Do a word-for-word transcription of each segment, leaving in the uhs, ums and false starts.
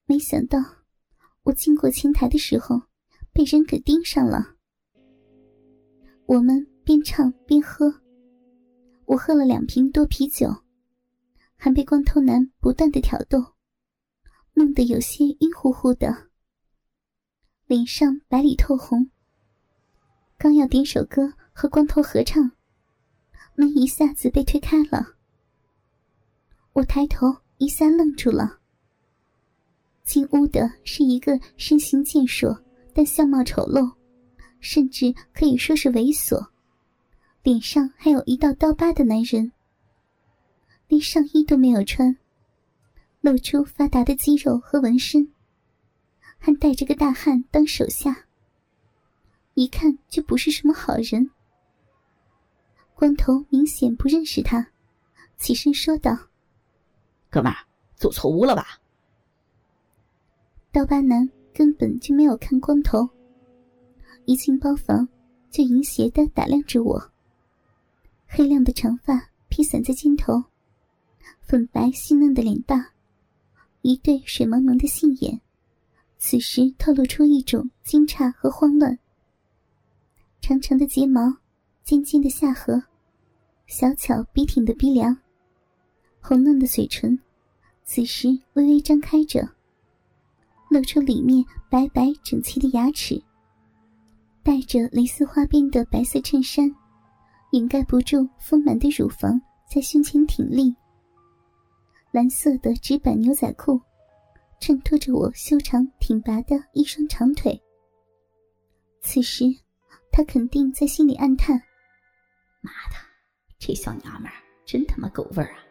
没想到我经过前台的时候被人给盯上了。我们边唱边喝，我喝了两瓶多啤酒，还被光头男不断的挑逗，弄得有些晕乎乎的，脸上白里透红。刚要点首歌和光头合唱，门一下子被推开了。我抬头一下愣住了。进屋的是一个身形健硕但相貌丑陋，甚至可以说是猥琐，脸上还有一道刀疤的男人。连上衣都没有穿，露出发达的肌肉和纹身，还带着个大汉当手下，一看就不是什么好人。光头明显不认识他，起身说道： 哥们儿，走错屋了吧？ 刀疤男根本就没有看光头，一进包房就淫邪地打量着我。黑亮的长发披散在肩头，粉白细嫩的脸蛋，一对水蒙蒙的杏眼，此时透露出一种惊诧和慌乱。长长的睫毛，尖尖的下颌，小巧笔挺的鼻梁，红嫩的嘴唇此时微微张开着，露出里面白白整齐的牙齿。带着蕾丝花边的白色衬衫掩盖不住丰满的乳房在胸前挺立，蓝色的直板牛仔裤衬托着我修长挺拔的一双长腿。此时他肯定在心里暗叹： 妈的，这小娘们儿真他妈狗味儿啊！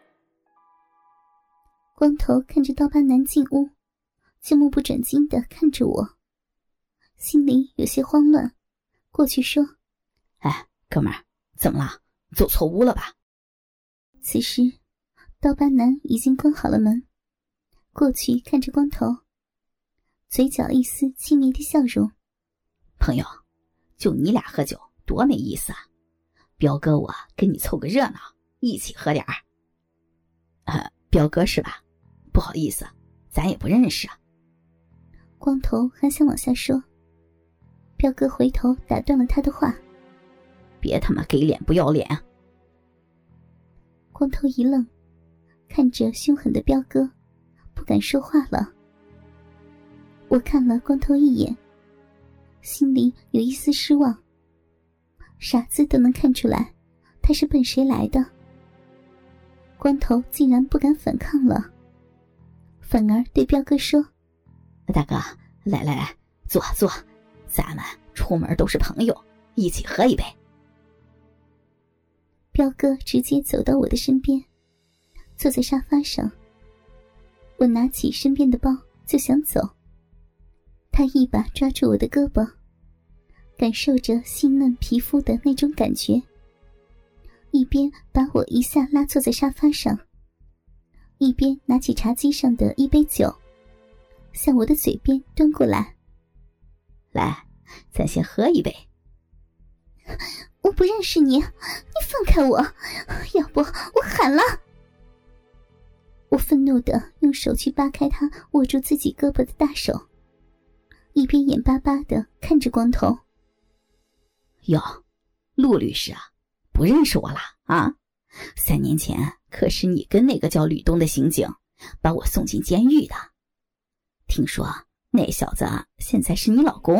光头看着刀疤男进屋，就目不转睛地看着我，心里有些慌乱，过去说： 哎，哥们儿，怎么了？走错屋了吧？ 此时刀疤男已经关好了门，过去看着光头，嘴角一丝轻蔑的笑容： 朋友，就你俩喝酒多没意思啊！彪哥我跟你凑个热闹，一起喝点儿。呃，彪哥是吧？不好意思，咱也不认识啊。 光头还想往下说，彪哥回头打断了他的话： 别他妈给脸不要脸！ 光头一愣，看着凶狠的彪哥，不敢说话了。我看了光头一眼，心里有一丝失望。傻子都能看出来他是奔谁来的，光头竟然不敢反抗了，反而对彪哥说： 大哥，来来来，坐坐，咱们出门都是朋友，一起喝一杯。 彪哥直接走到我的身边，坐在沙发上。我拿起身边的包就想走，他一把抓住我的胳膊，感受着细嫩皮肤的那种感觉，一边把我一下拉坐在沙发上，一边拿起茶几上的一杯酒向我的嘴边端过来。 来，咱先喝一杯。 我不认识你，你放开我，要不我喊了。我愤怒地用手去扒开他握住自己胳膊的大手，一边眼巴巴地看着光头。 哟，陆律师啊，不认识我了啊？三年前可是你跟那个叫吕东的刑警把我送进监狱的，听说那小子现在是你老公？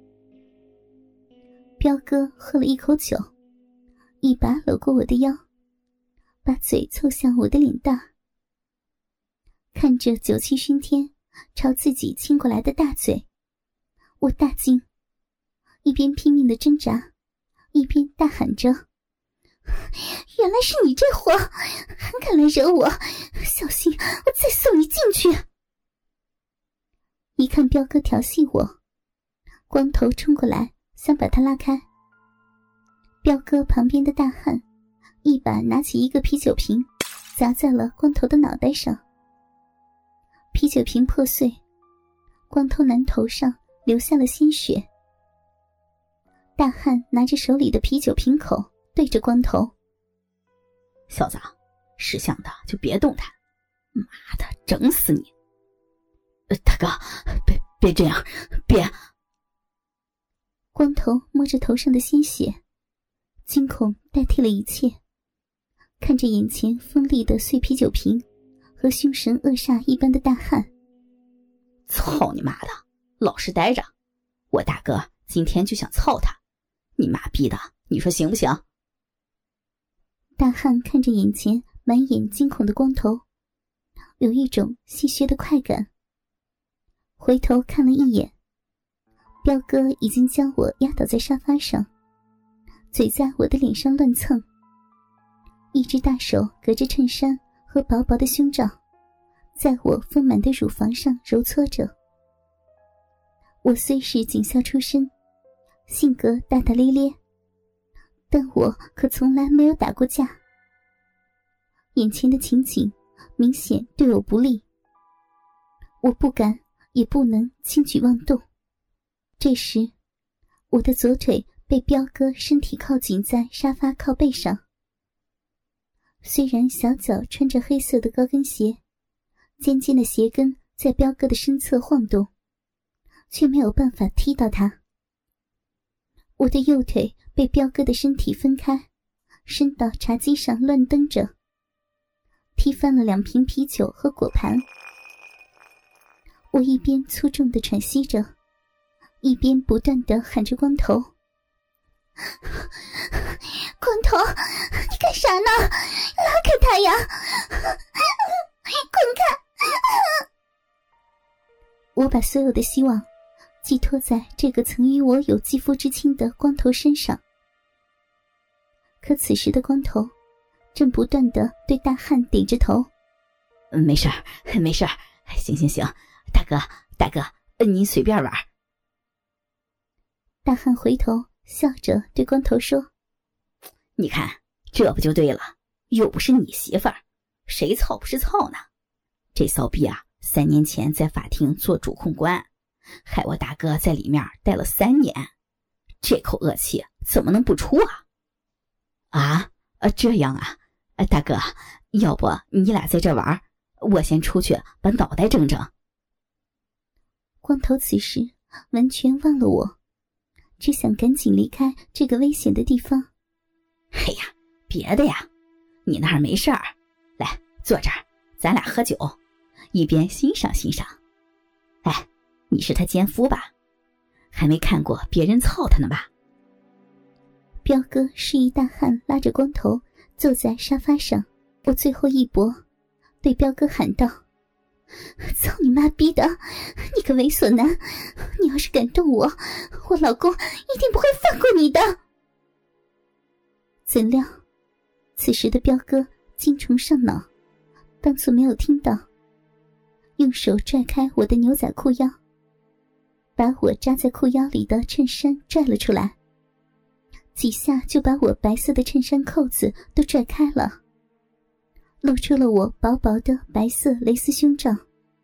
彪哥喝了一口酒，一把搂过我的腰，把嘴凑向我的脸蛋，看着酒气熏天朝自己亲过来的大嘴，我大惊，一边拼命的挣扎，一边大喊着：原来是你这货，还敢来惹我，小心我再送你进去。一看彪哥调戏我，光头冲过来想把他拉开，彪哥旁边的大汉一把拿起一个啤酒瓶砸在了光头的脑袋上，啤酒瓶破碎，光头男头上流下了鲜血。大汉拿着手里的啤酒瓶口对着光头： 小子，识相的就别动弹，妈的整死你！ 大哥，别别这样，别！ 光头摸着头上的鲜血，惊恐代替了一切，看着眼前锋利的碎啤酒瓶和凶神恶煞一般的大汉。 操你妈的，老实待着！我大哥今天就想操他，你妈逼的，你说行不行？ 大汉看着眼前满眼惊恐的光头，有一种戏谑的快感。回头看了一眼，彪哥已经将我压倒在沙发上，嘴在我的脸上乱蹭，一只大手隔着衬衫和薄薄的胸罩，在我丰满的乳房上揉搓着。我虽是警校出身，性格大大咧咧，但我可从来没有打过架。眼前的情景明显对我不利，我不敢也不能轻举妄动。这时，我的左腿被彪哥身体靠紧在沙发靠背上。虽然小脚穿着黑色的高跟鞋，尖尖的鞋跟在彪哥的身侧晃动，却没有办法踢到他。我的右腿被彪哥的身体分开，伸到茶几上乱蹬着，踢翻了两瓶啤酒和果盘。我一边粗重地喘息着，一边不断地喊着光头：光头，你干啥呢？拉开他呀！滚开！我把所有的希望寄托在这个曾与我有肌肤之亲的光头身上。可此时的光头正不断地对大汉点着头： 没事儿，没事儿，行行行，大哥大哥，您随便玩。 大汉回头笑着对光头说： 你看，这不就对了，又不是你媳妇儿，谁操不是操呢？这骚逼啊，三年前在法庭做主控官，害我大哥在里面待了三年，这口恶气怎么能不出啊？啊，呃，这样啊，呃，大哥，要不你俩在这玩，我先出去把脑袋整整。 光头此时完全忘了我，只想赶紧离开这个危险的地方。 哎呀，别的呀，你那儿没事儿，来坐这儿，咱俩喝酒，一边欣赏欣赏。哎，你是他奸夫吧？还没看过别人操他呢吧？ 彪哥示意大汉拉着光头坐在沙发上，我最后一搏，对彪哥喊道：操你妈逼的，你个猥琐男，你要是敢动我，我老公一定不会放过你的。怎料此时的彪哥精虫上脑，当作没有听到，用手拽开我的牛仔裤腰，把我扎在裤腰里的衬衫拽了出来，几下就把我白色的衬衫扣子都拽开了，露出了我薄薄的白色蕾丝胸罩。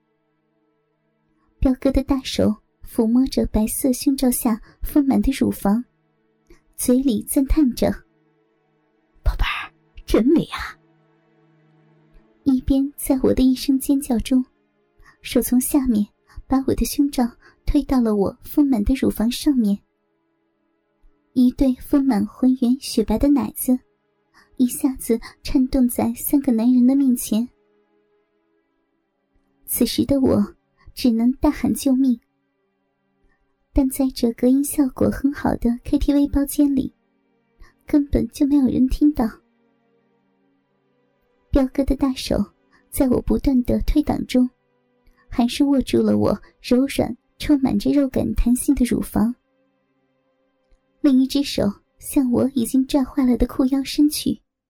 彪哥的大手抚摸着白色胸罩下丰满的乳房，嘴里赞叹着： 宝贝儿，真美啊！ 一边在我的一声尖叫中，手从下面把我的胸罩推到了我丰满的乳房上面。一对丰满浑圆雪白的奶子一下子颤动在三个男人的面前。此时的我只能大喊救命，但在这隔音效果很好的 K T V 包间里，根本就没有人听到。彪哥的大手在我不断的推挡中，还是握住了我柔软充满着肉感弹性的乳房，另一只手向我已经拽坏了的裤腰伸去，